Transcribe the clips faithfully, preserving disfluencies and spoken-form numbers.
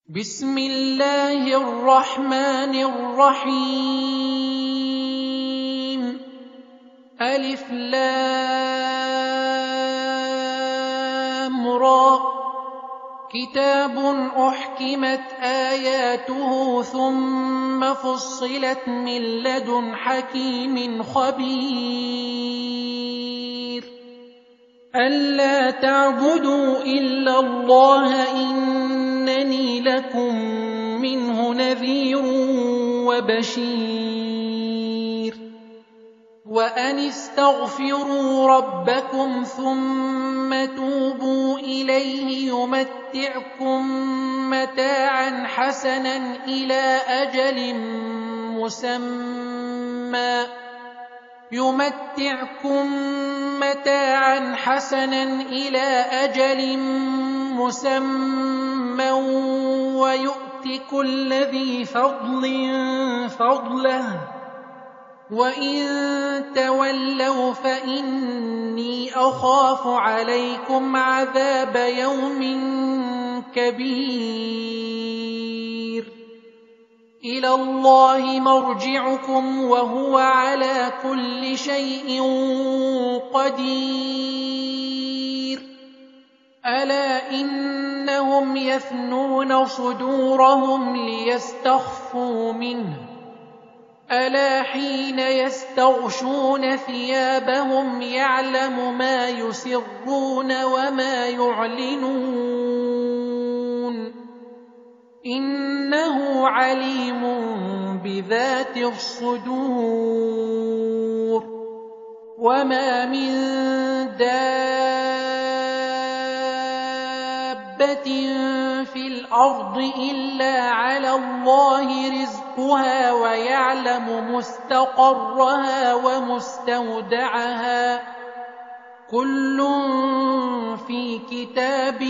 بسم الله الرحمن الرحيم ألف لام را كتاب أحكمت آياته ثم فصلت من لدن حكيم خبير ألا تعبدوا إلا الله إنني لكم منه نذير وبشير وأن استغفروا ربكم ثم توبوا إليه يمتعكم متاعا حسنا إلى أجل مسمى يمتعكم متاعا حسنا إلى أجل مسمى ويؤت كل ذي فضل فضله وإن تولوا فإني أخاف عليكم عذاب يوم كبير إلى الله مرجعكم وهو على كل شيء قدير ألا إنهم يثنون صدورهم ليستخفوا منه ألا حين يستغشون ثيابهم يعلم ما يسرون وما يعلنون إنه عليم بذات الصدور وما من دابة في الأرض إلا على الله رزقها ويعلم مستقرها ومستودعها كل في كتاب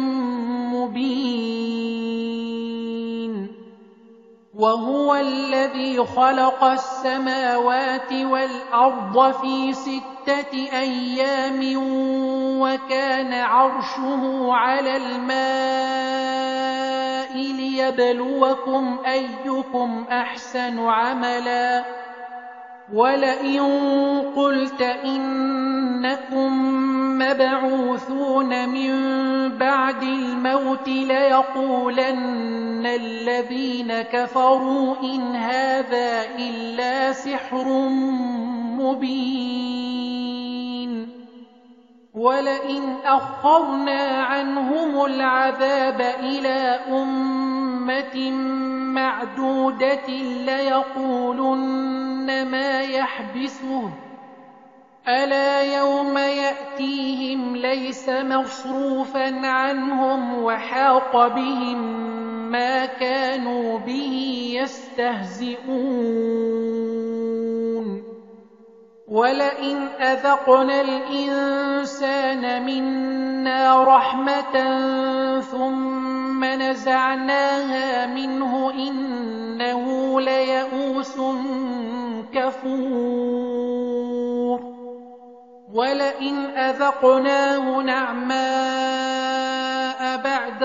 مبين وهو الذي خلق السماوات والأرض في ستة أيام وكان عرشه على الماء ليبلوكم أيكم أحسن عملا ولئن قلت إنكم مبعوثون من بعد الموت ليقولن الذين كفروا إن هذا إلا سحر مبين ولئن أخرنا عنهم العذاب إلى أمة معدودة ليقولن ما يحبسه ألا يوم يأتيهم ليس مصروفا عنهم وحاق بهم ما كانوا به يستهزئون ولئن أذقنا الإنسان منا رحمة ثم نزعناها منه إنه ليئوس كفور ولئن أذقناه نعماء بعد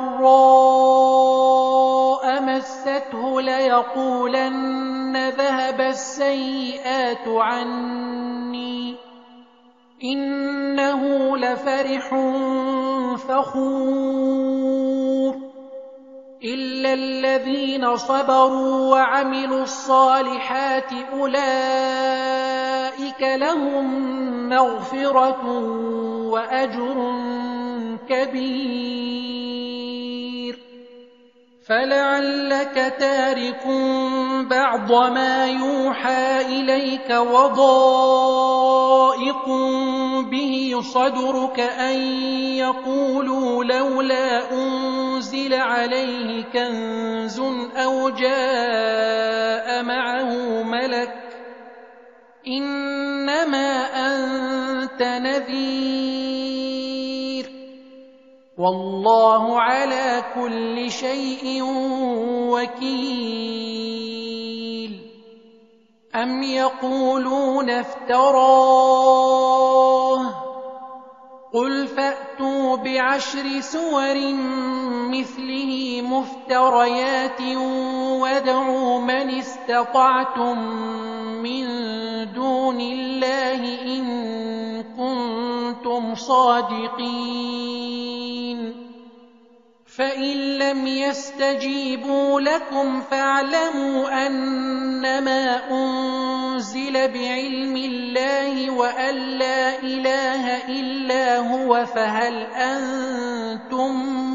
ضراء مسته ليقولن ذهب السيئات عني إنه لفرح فخور إلا الذين صبروا وعملوا الصالحات أولئك لهم مغفرة وأجر كبير فلعلك تارك بعض ما يوحى إليك وضائق به صدرك أن يقولوا لولا أنزل عليه كنز أو جاء معه ملك إنما أنت نذير والله على كل شيء وكيل أم يقولون افتراه قل فأتوا بعشر سور مثله مفتريات وادعوا من استطعتم من دون الله إن كنتم صادقين فإن لم يستجيبوا لكم فاعلموا أنما أنزل بعلم الله وأن لا إله إلا هو فهل أنتم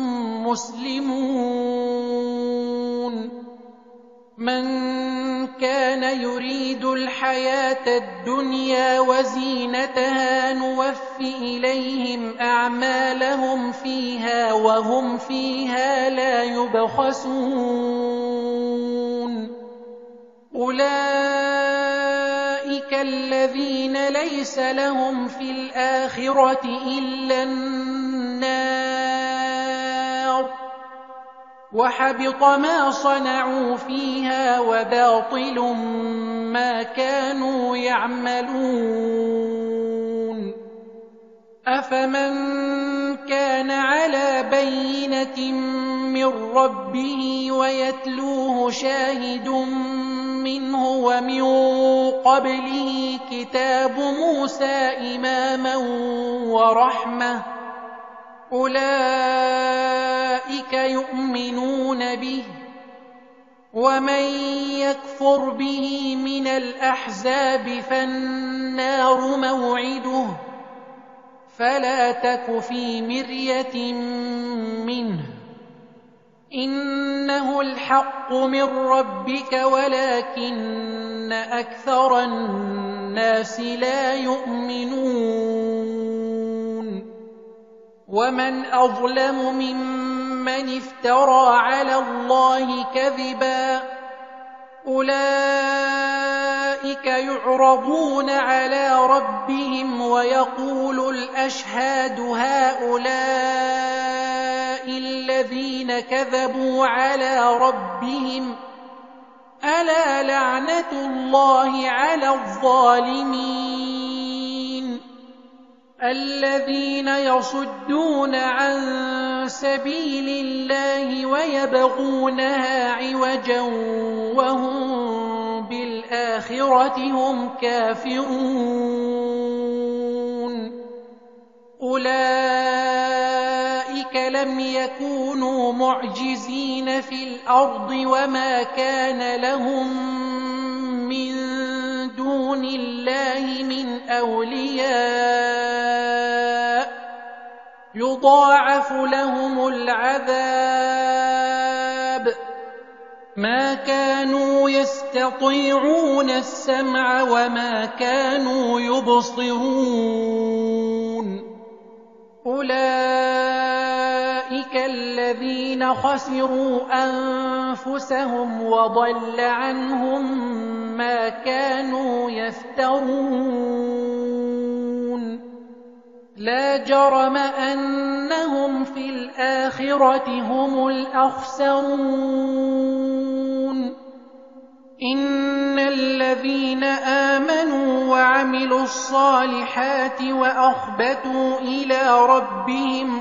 مسلمون من كان يريد الحياة الدنيا وزينتها نوف إليهم أعمالهم فيها وهم فيها لا يبخسون أولئك الذين ليس لهم في الآخرة إلا النار وحبط ما صنعوا فيها وباطل ما كانوا يعملون أفمن كان على بينة من ربه ويتلوه شاهد منه ومن قبله كتاب موسى إماما ورحمة أولئك يؤمنون به ومن يكفر به من الأحزاب فالنار موعده فلا تك في مرية منه إنه الحق من ربك ولكن أكثر الناس لا يؤمنون ومن أظلم ممن افترى على الله كذبا أولئك يعرضون على ربهم ويقول الأشهاد هؤلاء الذين كذبوا على ربهم ألا لعنة الله على الظالمين الذين يصدون عن سبيل الله ويبغونها عوجا وهم بالآخرة هم كافرون أولئك لم يكونوا معجزين في الأرض وما كان لهم من دون الله من أولياء يضاعف لهم العذاب ما كانوا يستطيعون السمع وما كانوا يبصرون أولئك الذين خسروا أنفسهم وضل عنهم ما كانوا يفترون لا جرم أنهم في الآخرة هم الأخسرون إن الذين آمنوا وعملوا الصالحات وأخبتوا إلى ربهم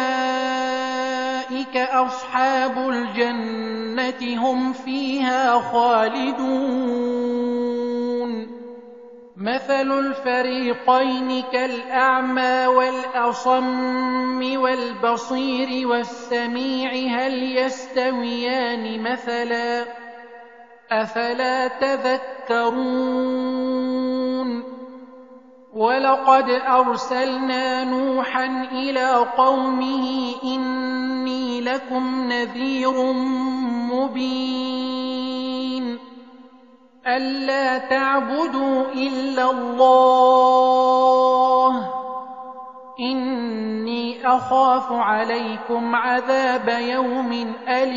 أولئك أصحاب الجنة هم فيها خالدون مثل الفريقين كالأعمى والأصم والبصير والسميع هل يستويان مثلا أفلا تذكرون ولقد أرسلنا نوحا إلى قومه إني لكم نذير مبين ألا تعبدوا إلا الله إني أخاف عليكم عذاب يوم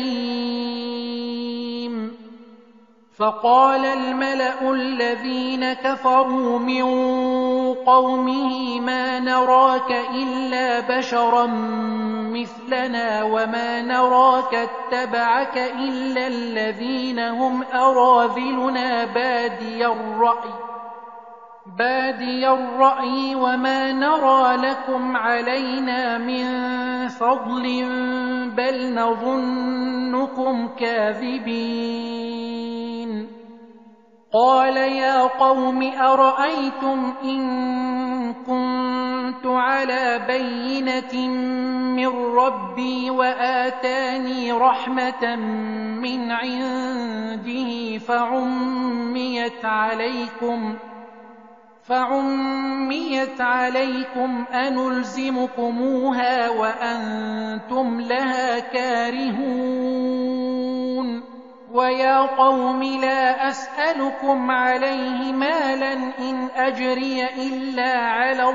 أليم فقال الملأ الذين كفروا من قومه ما نراك إلا بشرا مثلنا وما نراك اتبعك إلا الذين هم أراذلنا بادي الرأي بادي الرأي وما نرى لكم علينا من فضل بل نظنكم كاذبين قال يا قوم أرأيتم إن كنت على بينة من ربي وآتاني رحمة من عنده فعميت عليكم فعميت عليكم أنلزمكموها وأنتم لها كارهون ويا قوم لا أسألكم عليه مالا إن أجري إلا على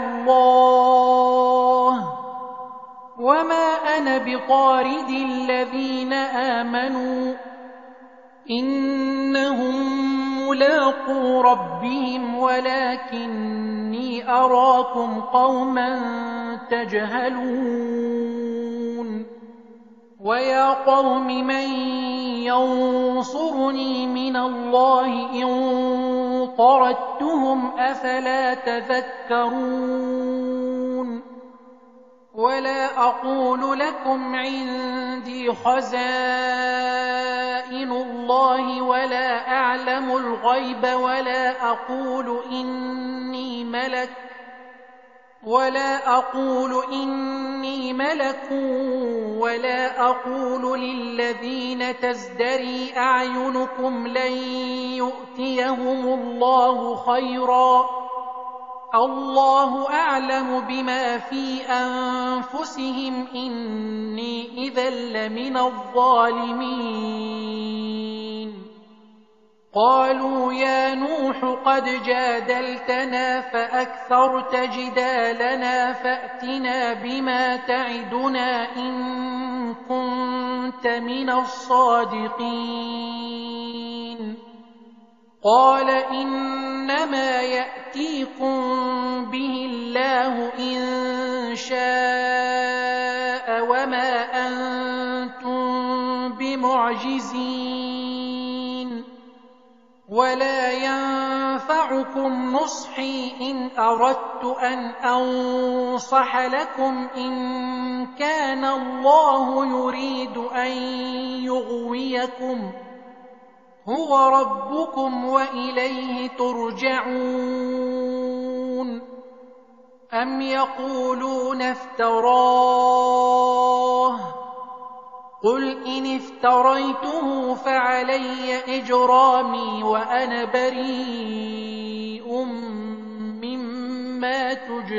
الله وما أنا بطارد الذين آمنوا إنهم ملاقو ربهم ولكني أراكم قوما تجهلون ويا قوم من ينصرني من الله إن طردتهم أفلا تذكرون ولا أقول لكم عندي خزائن الله ولا أعلم الغيب ولا أقول إني ملك ولا أقول إني ملك ولا أقول للذين تزدري أعينكم لن يؤتيهم الله خيرا الله أعلم بما في أنفسهم إني إذا لمن الظالمين قالوا يا نوح قد جادلتنا فأكثرت جدالنا فأتنا بما تعدنا إن كنت من الصادقين قال إنما يأتيكم به الله إن شاء وما أنتم بمعجزين ولا ينفعكم نصحي إن أردت أن أنصح لكم إن كان الله يريد أن يغويكم هو ربكم وإليه ترجعون أم يقولون افتراه قل إن افتريته فعلي إجرامي وأنا بريء مما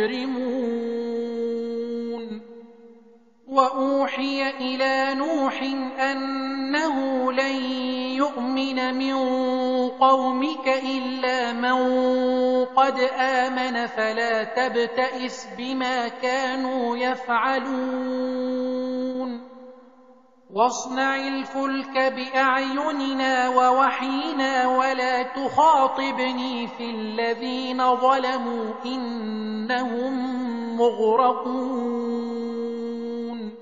تجرمون وأوحي إلى نوح أنه لن يؤمن من قومك إلا من قد آمن فلا تبتئس بما كانوا يفعلون واصنع الفلك بأعيننا ووحينا ولا تخاطبني في الذين ظلموا إنهم مغرقون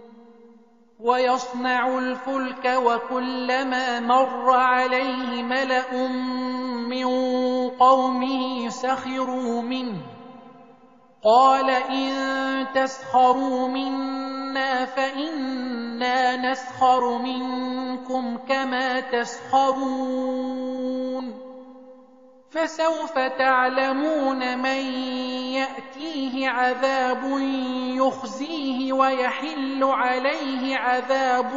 ويصنع الفلك وكلما مر عليه ملأ من قومه سخروا منه قال إن تسخروا منا فإنا نسخر منكم كما تسخرون فسوف تعلمون من يأتيه عذاب يخزيه ويحل عليه عذاب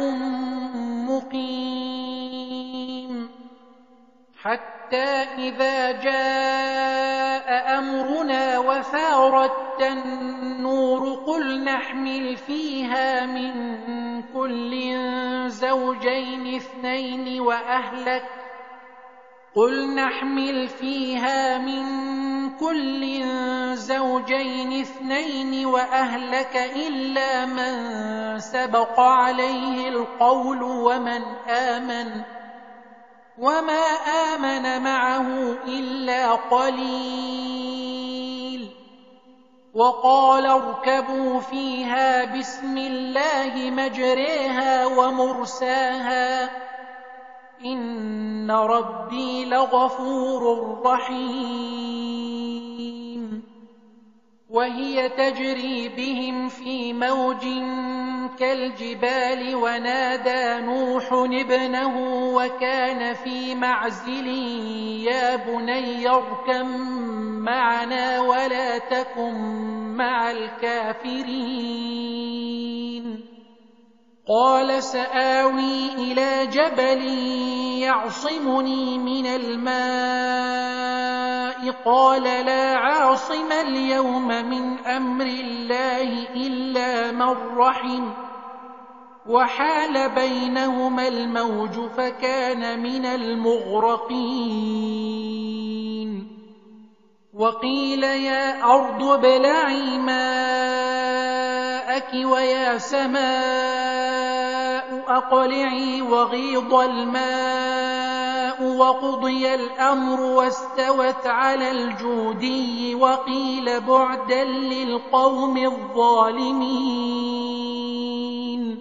مقيم حتى إذا جاء أمرنا وفارت النور قل نحمل فيها من كل زوجين اثنين وأهلك قل نحمل فيها من كل زوجين اثنين وأهلك إلا من سبق عليه القول ومن آمن وما آمن معه إلا قليل وقال اركبوا فيها بسم الله مجريها ومرساها إن ربي لغفور رحيم وهي تجري بهم في موج كالجبال ونادى نوح ابنه وكان في معزل يا بني اركب معنا ولا تكن مع الكافرين قال سآوي إلى جبل يعصمني من الماء قال لا عاصم اليوم من أمر الله إلا من رحم وحال بينهما الموج فكان من المغرقين وقيل يا أرض ابلعي ماءك ويا سماء أقلعي وغيض الماء وقضي الأمر واستوت على الجودي وقيل بعدا للقوم الظالمين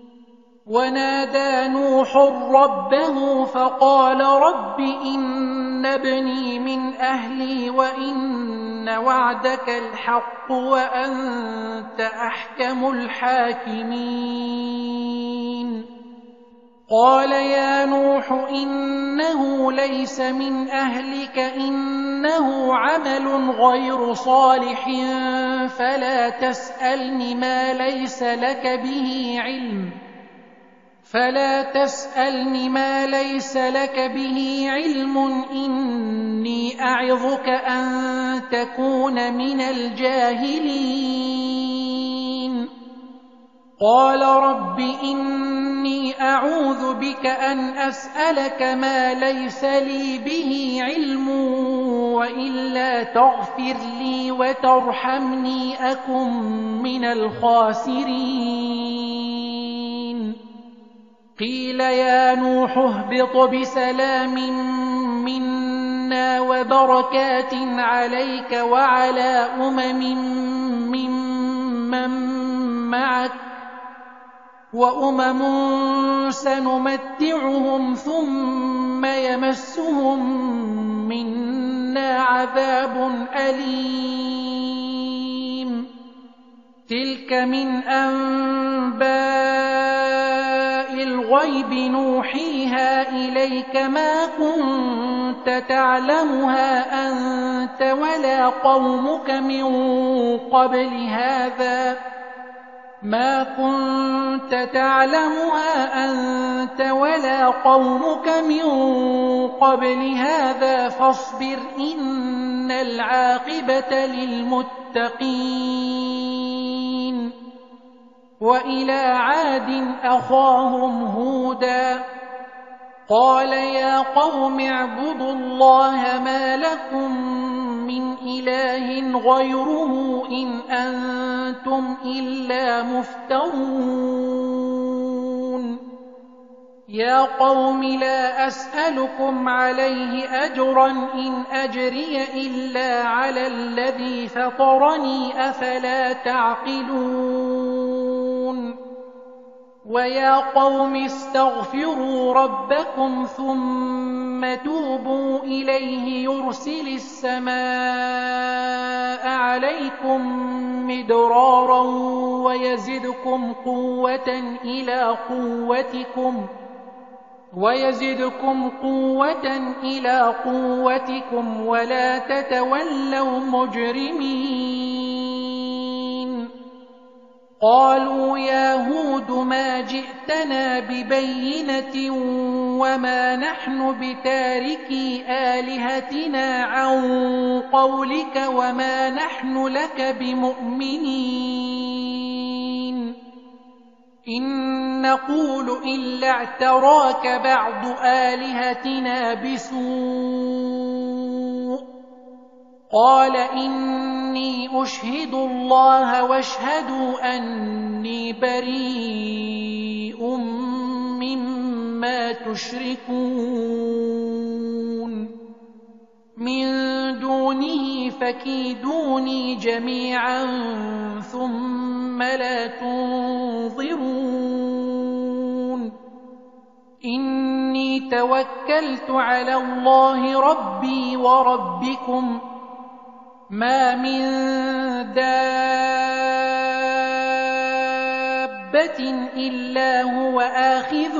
ونادى نوح ربه فقال رب إن ابني من أهلي وإن وعدك الحق وأنت أحكم الحاكمين قال يا نوح إنه ليس من أهلك إنه عمل غير صالح فلا تسألني ما ليس لك به علم فلا تسألني ما ليس لك به علم إني أعظك أن تكون من الجاهلين قال رب إني أعوذ بك أن أسألك ما ليس لي به علم وإلا تغفر لي وترحمني أكن من الخاسرين قيل يا نوح اهبط بسلام منا وبركات عليك وعلى أمم ممن معك وأمم سنمتعهم ثم يمسهم منا عذاب أليم تلك من أنباء الغيب نوحيها إليك ما كنت تعلمها أنت ولا قومك من قبل هذا ما كنت تعلمها أنت ولا قومك من قبل هذا فاصبر إن العاقبة للمتقين وإلى عاد أخاهم هودا قال يا قوم اعبدوا الله ما لكم من إله غيره إن أنتم إلا مفترون يا قوم لا أسألكم عليه أجرا إن أجري إلا على الذي فطرني أفلا تعقلون ويا قوم استغفروا ربكم ثم توبوا إليه يرسل السماء عليكم مدرارا ويزدكم قوة إلى قوتكم ويزدكم قوة إلى قوتكم ولا تتولوا مجرمين قالوا يا هود ما جئتنا ببينة وما نحن بتاركي آلهتنا عن قولك وما نحن لك بمؤمنين إن نقول إلا اعتراك بعض آلهتنا بسوء قال إني أشهد الله واشهدوا أني بريء مما تشركون من دونه فكيدوني جميعا ثم لا تنظرون إني توكلت على الله ربي وربكم ما من دابة إلا هو آخذ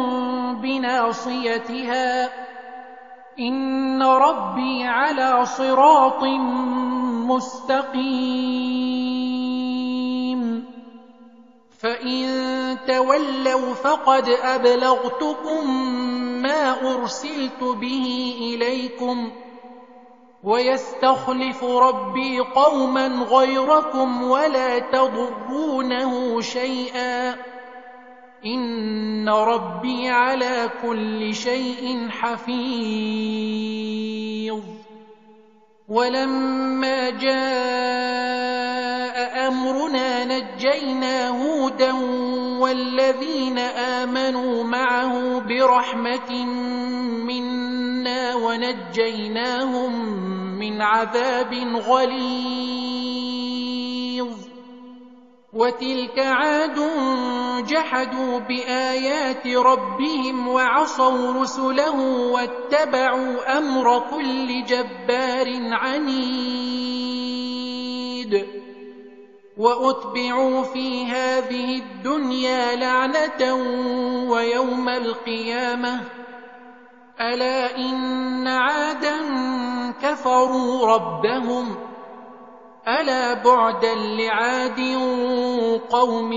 بناصيتها إن ربي على صراط مستقيم فإن تولوا فقد أبلغتكم ما أرسلت به إليكم ويستخلف ربي قوما غيركم ولا تضرونه شيئا إن ربي على كل شيء حفيظ ولما جاء أمرنا نجينا هودا والذين آمنوا معه برحمة منا ونجيناهم من عذاب غليظ وتلك عاد جحدوا بآيات ربهم وعصوا رسله واتبعوا أمر كل جبار عنيد وأتبعوا في هذه الدنيا لعنة ويوم القيامة ألا إن عادا كفروا ربهم ألا بعدا لعاد قوم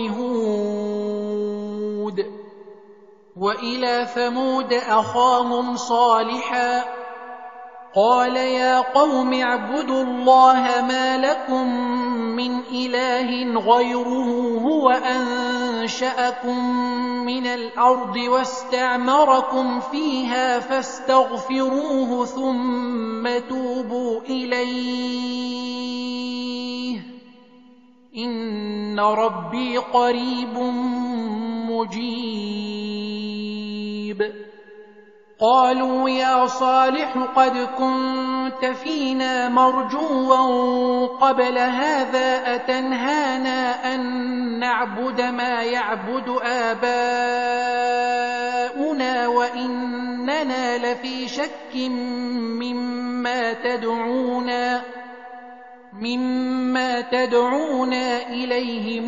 هود وإلى ثمود أخاهم صالحا قال يا قوم اعبدوا الله ما لكم من إله غيره هو أنشأكم من الأرض واستعمركم فيها فاستغفروه ثم توبوا إليه إن ربي قريب مجيب قالوا يا صالح قد كنت فينا مرجوا قبل هذا أتنهانا أن نعبد ما يعبد آباؤنا وإننا لفي شك مما تدعونا مما تدعونا إليه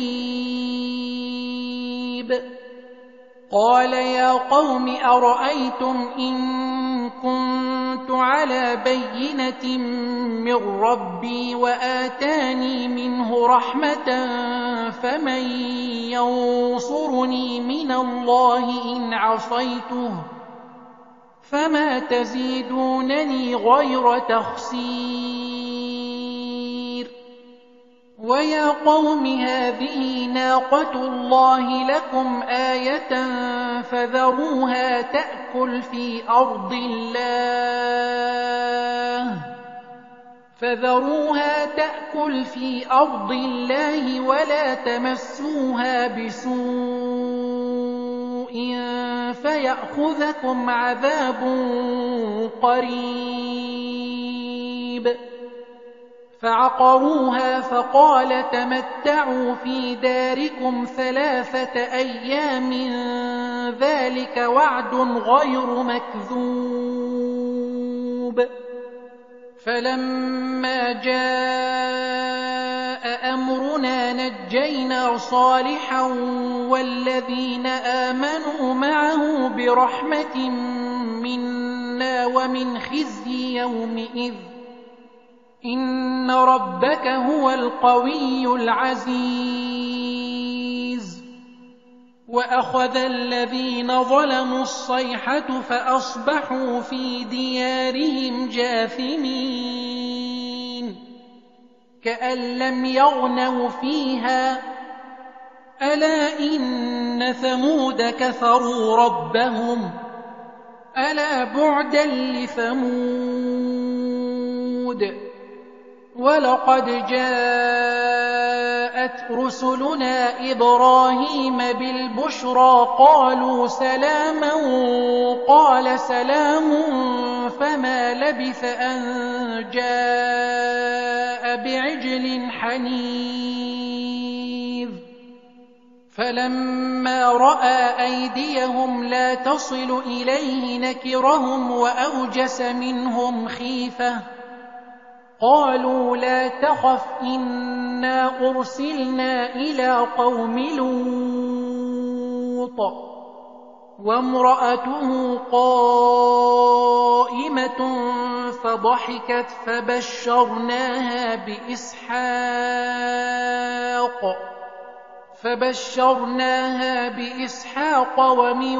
مريب قال يا قوم أرأيتم إن كنت على بينة من ربي وآتاني منه رحمة فمن ينصرني من الله إن عصيته فما تزيدونني غير تخسير ويا قوم هذه ناقة الله لكم آية فذروها تأكل في أرض الله فذروها تأكل في أرض الله ولا تمسوها بسوء فيأخذكم عذاب قريب فعقروها فقال تمتعوا في داركم ثلاثة أيام ذلك وعد غير مكذوب فلما جاء أمرنا نجينا صالحا والذين آمنوا معه برحمة منا ومن خزي يومئذ إن ربك هو القوي العزيز وأخذ الذين ظلموا الصيحة فأصبحوا في ديارهم جاثمين كأن لم يغنوا فيها ألا إن ثمود كفروا ربهم ألا بعدا لثمود ولقد جاءت رسلنا إبراهيم بالبشرى قالوا سلاما قال سلام فما لبث أن جاء بعجل حنيذ فلما رأى أيديهم لا تصل إليه نكرهم وأوجس منهم خيفة قالوا لا تخف إنا أرسلنا إلى قوم لوط وامرأته قائمة فضحكت فبشرناها بإسحاق فبشرناها بإسحاق ومن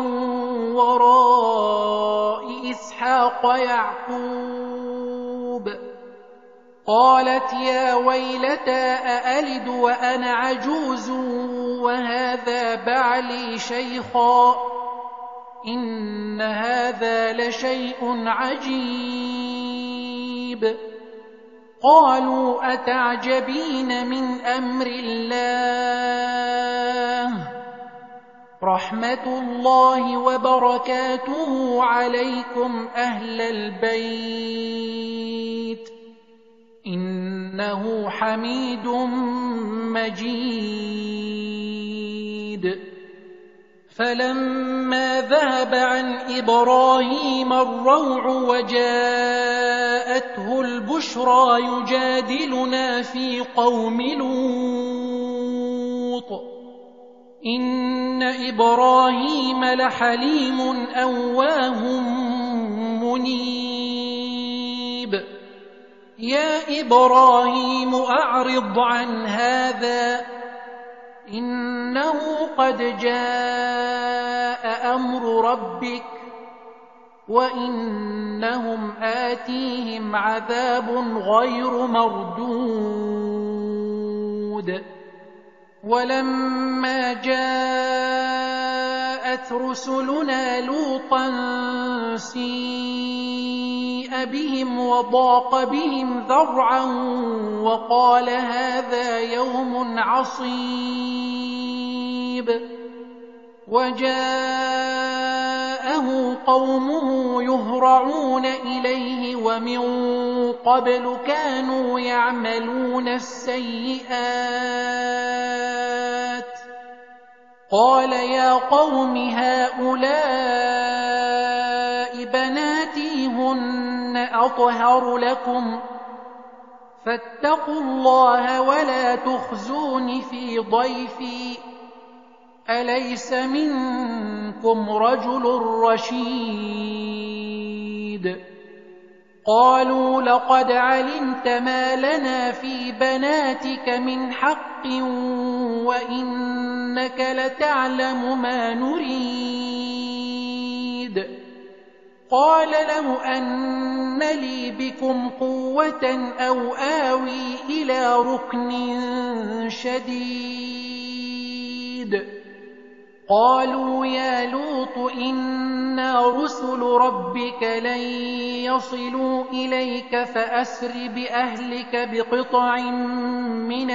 وراء إسحاق يعقوب قالت يا ويلتى أألد وأنا عجوز وهذا بعلي شيخا إن هذا لشيء عجيب قالوا أتعجبين من أمر الله رحمة الله وبركاته عليكم أهل البيت إنه حميد مجيد فلما ذهب عن إبراهيم الروع وجاءته البشرى يجادلنا في قوم لوط إن إبراهيم لحليم أواه منيب يا إبراهيم أعرض عن هذا إنه قد جاء أمر ربك وإنهم آتيهم عذاب غير مردود ولما جاءت رسلنا لوطا سيء بهم وضاق بهم ذرعا وقال هذا يوم عصيب وجاءه قومه يهرعون إليه ومن قبل كانوا يعملون السيئات قال يا قوم هؤلاء بناتي هن أطهر لكم فاتقوا الله ولا تخزون في ضيفي أليس منكم رجل رشيد قالوا لقد علمت ما لنا في بناتك من حق وإنك لتعلم ما نريد قال له أن لي بكم قوة أو آوي إلى ركن شديد قالوا يا لوط إنا رسل ربك لن يصلوا إليك فأسر بأهلك بقطع من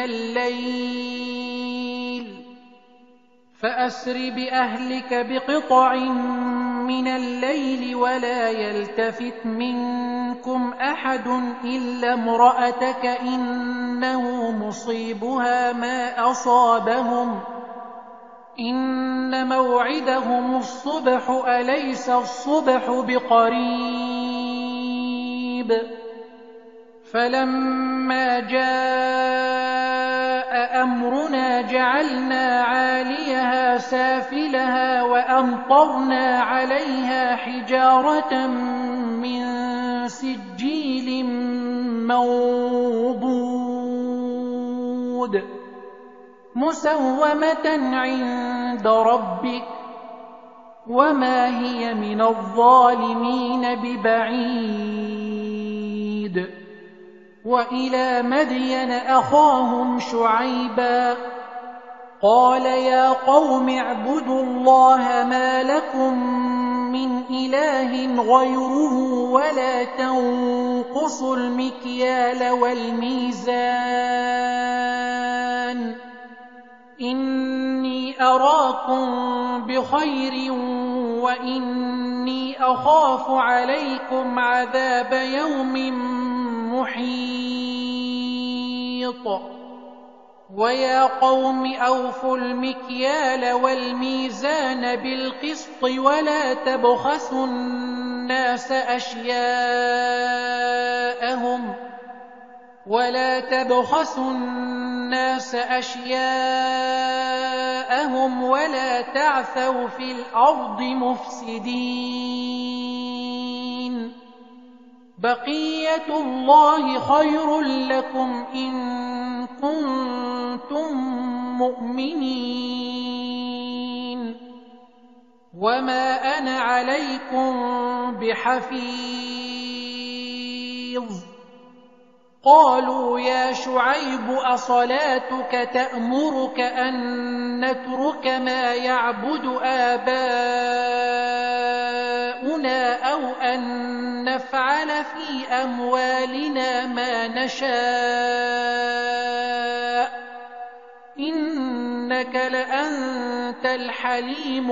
الليل فأسر بأهلك بقطع من الليل ولا يلتفت منكم أحد إلا امرأتك إنه مصيبها ما أصابهم إن موعدهم الصبح أليس الصبح بقريب فلما جاء أمرنا جعلنا عاليها سافلها وأمطرنا عليها حجارة من سجيل منضود مسومة عند ربك وما هي من الظالمين ببعيد وإلى مدين أخاهم شعيبا قال يا قوم اعبدوا الله ما لكم من إله غيره ولا تنقصوا المكيال والميزان إني أراكم بخير وإني أخاف عليكم عذاب يوم محيط ويا قوم أوفوا المكيال والميزان بالقسط ولا تبخسوا الناس أشياءهم ولا تبخسوا الناس أشياءهم ولا تعثوا في الأرض مفسدين بقية الله خير لكم إن كنتم مؤمنين وما أنا عليكم بحفيظ قالوا يا شعيب أصلاتك تأمرك أن نترك ما يعبد آباؤنا أو أن نفعل في أموالنا ما نشاء إنك لأنت الحليم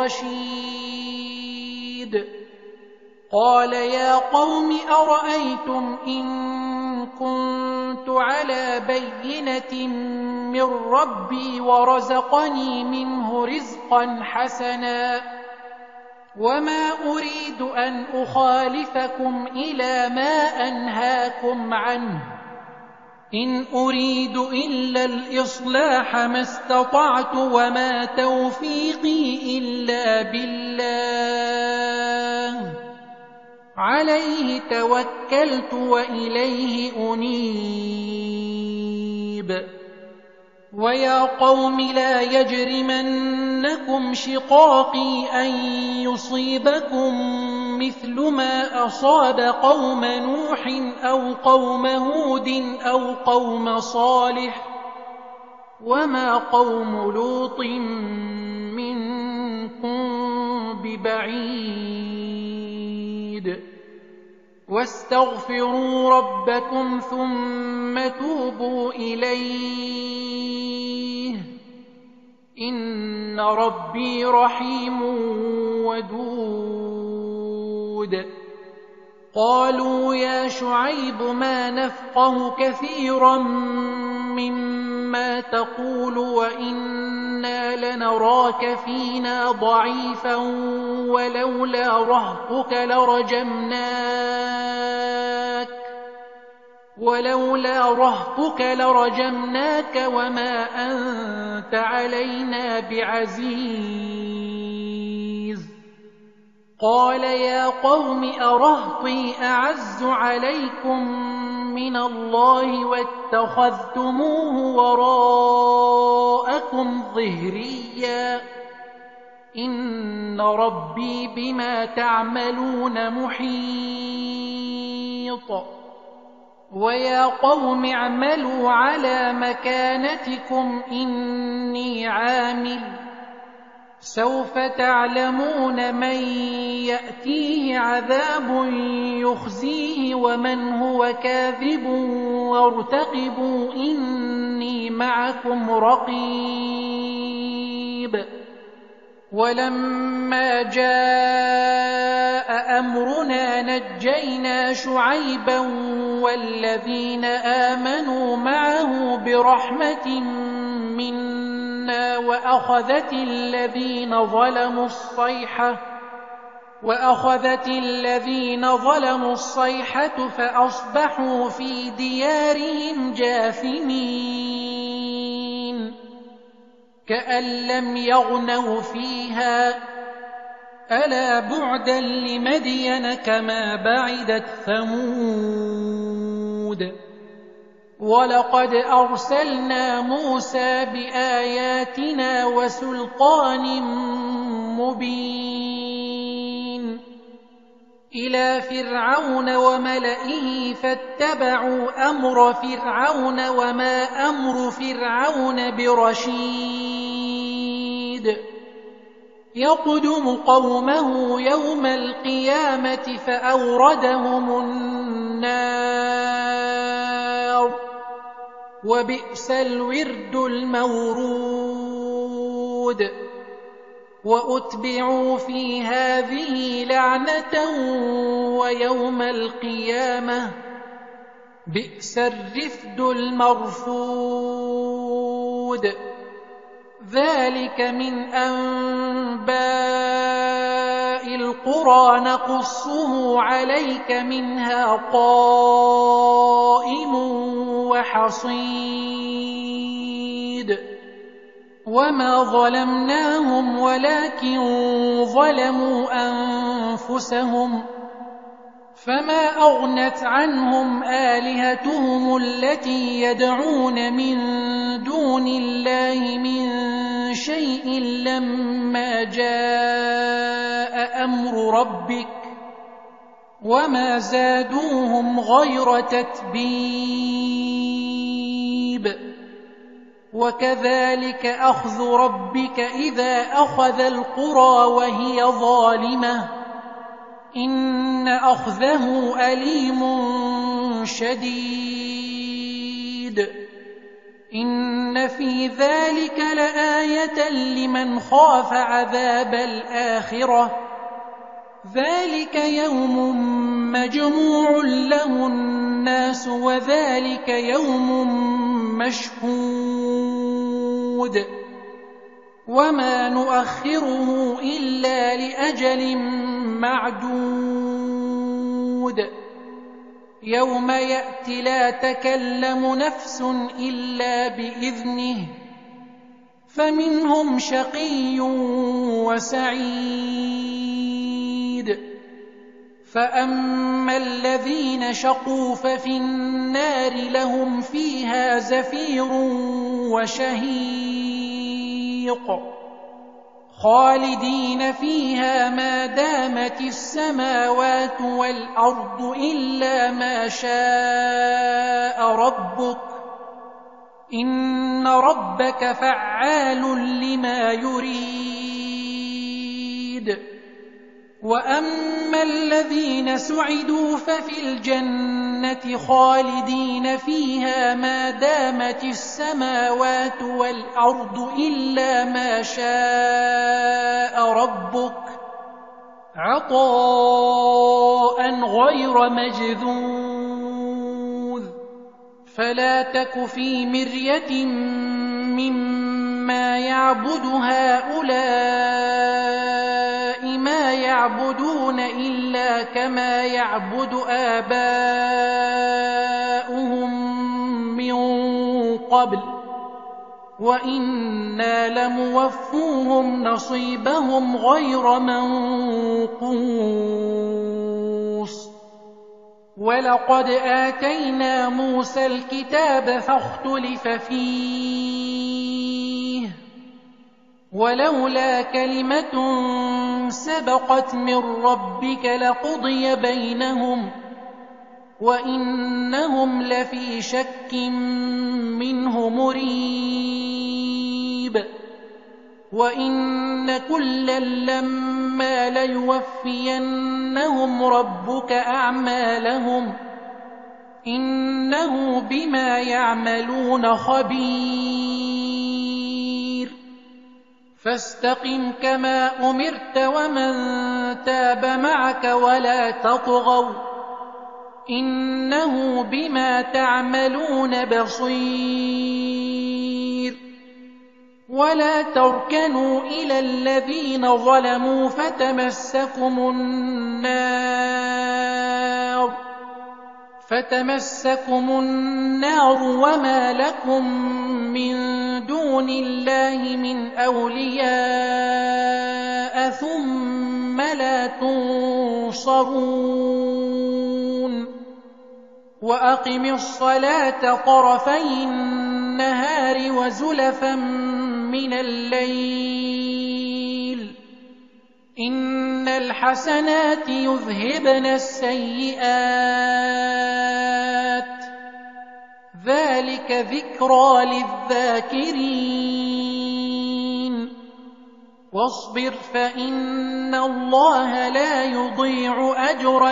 الرشيد قال يا قوم أرأيتم إن كنت على بينة من ربي ورزقني منه رزقا حسنا وما أريد أن أخالفكم إلى ما أنهاكم عنه إن أريد إلا الإصلاح ما استطعت وما توفيقي إلا بالله عليه توكلت وإليه أنيب ويا قوم لا يجرمنكم شقاقي أن يصيبكم مثل ما أصاب قوم نوح أو قوم هود أو قوم صالح وما قوم لوط منكم ببعيد واستغفروا ربكم ثم توبوا إليه إن ربي رحيم ودود قالوا يا شعيب ما نفقه كثيرا مما تقول وإنا لنراك فينا ضعيفا ولولا رهطك لرجمناك ولولا رهطك لرجمناك وما أنت علينا بعزيز قال يا قوم أرهطي أعز عليكم من الله واتخذتموه وراءكم ظهريا إن ربي بما تعملون محيط ويا قوم اعملوا على مكانتكم إني عامل سوف تعلمون من يأتيه عذاب يخزيه ومن هو كاذب وارتقبوا إني معكم رقيب ولما جاء أمرنا نجينا شعيبا والذين آمنوا معه برحمة منا وأخذت الذين ظلموا الصيحة وأخذت الذين ظلموا الصيحة فأصبحوا في ديارهم جاثمين كأن لم يغنوا فيها ألا بعدا لمدين كما بعدت ثمود ولقد أرسلنا موسى بآياتنا وسلطان مبين إلى فرعون وملئه فاتبعوا أمر فرعون وما أمر فرعون برشيد يقدم قومه يوم القيامة فأوردهم النار وبئس الورد المورود وأتبعوا في هذه لعنة ويوم القيامة بئس الرفد المرفود ذلك من أنباء القرى نقصه عليك منها قائم وحصيد وما ظلمناهم ولكن ظلموا أنفسهم فما أغنت عنهم آلهتهم التي يدعون من دون الله من شيء لما جاء أمر ربك وما زادوهم غير تتبيب وكذلك أخذ ربك إذا أخذ القرى وهي ظالمة إن أخذه أليم شديد إن في ذلك لآية لمن خاف عذاب الآخرة ذلك يوم مجموع له الناس وذلك يوم مشهود وما نؤخره إلا لأجل معدود يوم يأتي لا تكلم نفس إلا بإذنه فمنهم شقي وسعيد فأما الذين شقوا ففي النار لهم فيها زفير وشهيق خالدين فيها ما دامت السماوات والأرض إلا ما شاء ربك إن ربك فعال لما يريد وأما الذين سعدوا ففي الجنة خالدين فيها ما دامت السماوات والأرض إلا ما شاء ربك عطاء غير مجذوذ فلا تك في مرية مما يعبد هؤلاء ما يعبدون إلا كما يعبد آباؤهم من قبل وإنا لموفوهم نصيبهم غير منقوص ولقد آتينا موسى الكتاب فاختلف فيه ولولا كلمة سبقت من ربك لقضي بينهم وإنهم لفي شك منه مريب وإن كلا لما ليوفينهم ربك أعمالهم إنه بما يعملون خبير فاستقم كما أمرت ومن تاب معك ولا تطغوا إنه بما تعملون بصير ولا تركنوا إلى الذين ظلموا فتمسكم النار فتمسكم النار وما لكم من دون الله من أولياء ثم لا تنصرون وأقم الصلاة طرفي النهار وزلفا من الليل إن الحسنات يذهبن السيئات ذلك ذكرى للذاكرين واصبر فإن الله لا يضيع أجر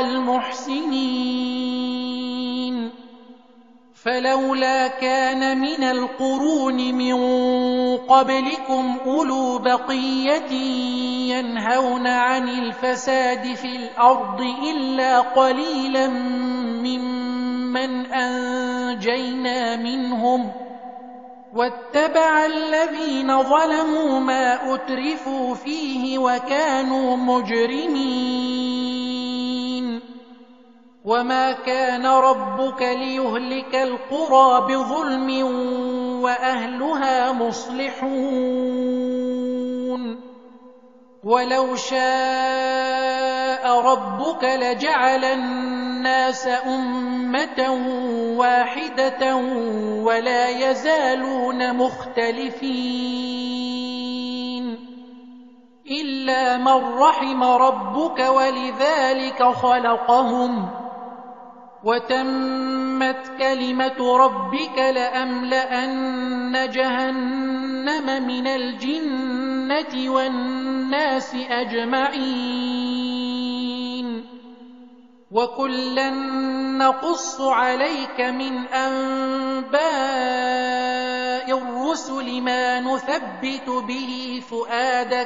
المحسنين فلولا كان من القرون من قبلكم أولو بقية ينهون عن الفساد في الأرض إلا قليلا ممن أنجينا منهم واتبع الذين ظلموا ما أترفوا فيه وكانوا مجرمين وما كان ربك ليهلك القرى بظلم وأهلها مصلحون ولو شاء ربك لجعل الناس أمة واحدة ولا يزالون مختلفين إلا من رحم ربك ولذلك خلقهم وتمت كلمة ربك لأملأن جهنم من الجنة والناس أجمعين وكلا نقص عليك من أنباء الرسل ما نثبت به فؤادك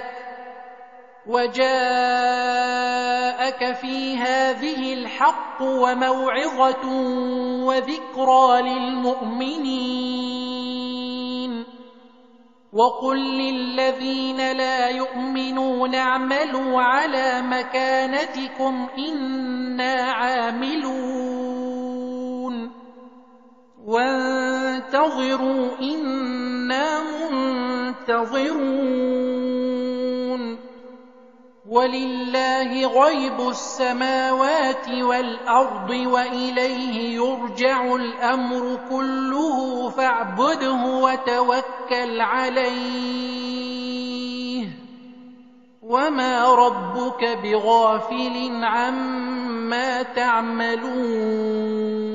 وجاءك في هذه الحق وموعظة وذكرى للمؤمنين وقل للذين لا يؤمنون اعملوا على مكانتكم إنا عاملون وانتظروا إنا منتظرون ولله غيب السماوات والأرض وإليه يرجع الأمر كله فاعبده وتوكل عليه وما ربك بغافل عما تعملون